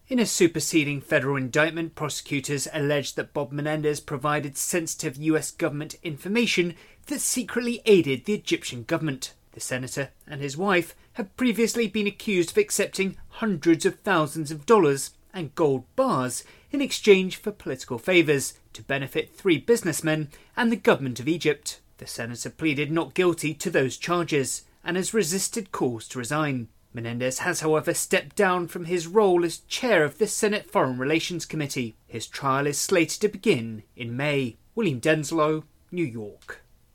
In a superseding federal indictment, prosecutors alleged that Bob Menendez provided sensitive US government information that secretly aided the Egyptian government. The senator and his wife have previously been accused of accepting hundreds of thousands of dollars and gold bars in exchange for political favours to benefit 3 businessmen and the government of Egypt. The senator pleaded not guilty to those charges and has resisted calls to resign. Menendez has, however, stepped down from his role as chair of the Senate Foreign Relations Committee. His trial is slated to begin in May. William Denslow, New York.